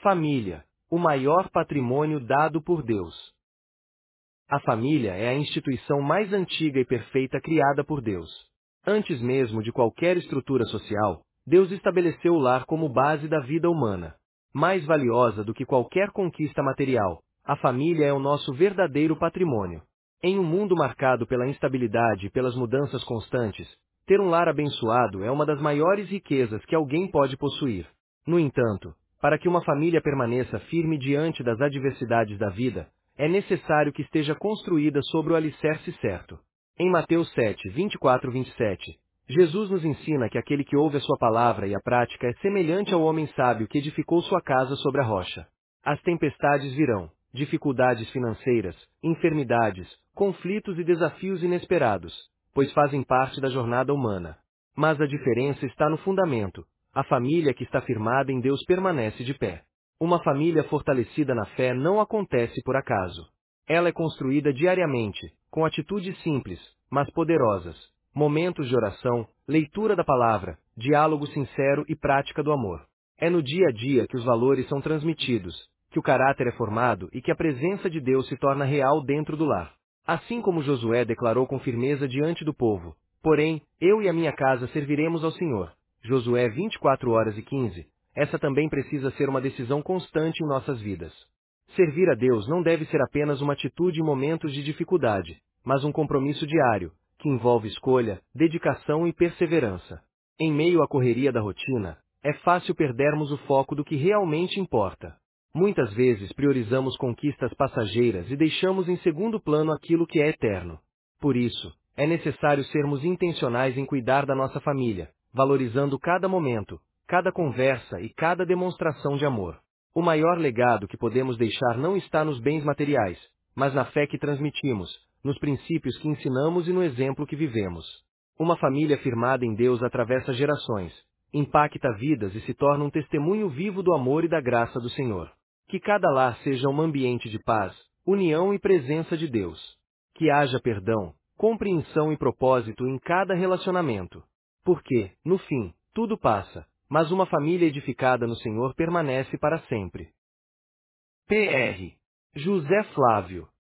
Família, o maior patrimônio dado por Deus. A família é a instituição mais antiga e perfeita criada por Deus. Antes mesmo de qualquer estrutura social, Deus estabeleceu o lar como base da vida humana. Mais valiosa do que qualquer conquista material, a família é o nosso verdadeiro patrimônio. Em um mundo marcado pela instabilidade e pelas mudanças constantes, ter um lar abençoado é uma das maiores riquezas que alguém pode possuir. No entanto, para que uma família permaneça firme diante das adversidades da vida, é necessário que esteja construída sobre o alicerce certo. Em Mateus 7, 24-27, Jesus nos ensina que aquele que ouve a sua palavra e a prática é semelhante ao homem sábio que edificou sua casa sobre a rocha. As tempestades virão, dificuldades financeiras, enfermidades, conflitos e desafios inesperados, pois fazem parte da jornada humana. Mas a diferença está no fundamento. A família que está firmada em Deus permanece de pé. Uma família fortalecida na fé não acontece por acaso. Ela é construída diariamente, com atitudes simples, mas poderosas, momentos de oração, leitura da palavra, diálogo sincero e prática do amor. É no dia a dia que os valores são transmitidos, que o caráter é formado e que a presença de Deus se torna real dentro do lar. Assim como Josué declarou com firmeza diante do povo: "Porém, eu e a minha casa serviremos ao Senhor." Josué 24:15. Essa também precisa ser uma decisão constante em nossas vidas. Servir a Deus não deve ser apenas uma atitude em momentos de dificuldade, mas um compromisso diário, que envolve escolha, dedicação e perseverança. Em meio à correria da rotina, é fácil perdermos o foco do que realmente importa. Muitas vezes priorizamos conquistas passageiras e deixamos em segundo plano aquilo que é eterno. Por isso, é necessário sermos intencionais em cuidar da nossa família, valorizando cada momento, cada conversa e cada demonstração de amor. O maior legado que podemos deixar não está nos bens materiais, mas na fé que transmitimos, nos princípios que ensinamos e no exemplo que vivemos. Uma família firmada em Deus atravessa gerações, impacta vidas e se torna um testemunho vivo do amor e da graça do Senhor. Que cada lar seja um ambiente de paz, união e presença de Deus. Que haja perdão, compreensão e propósito em cada relacionamento. Porque, no fim, tudo passa, mas uma família edificada no Senhor permanece para sempre. Pr. José Flávio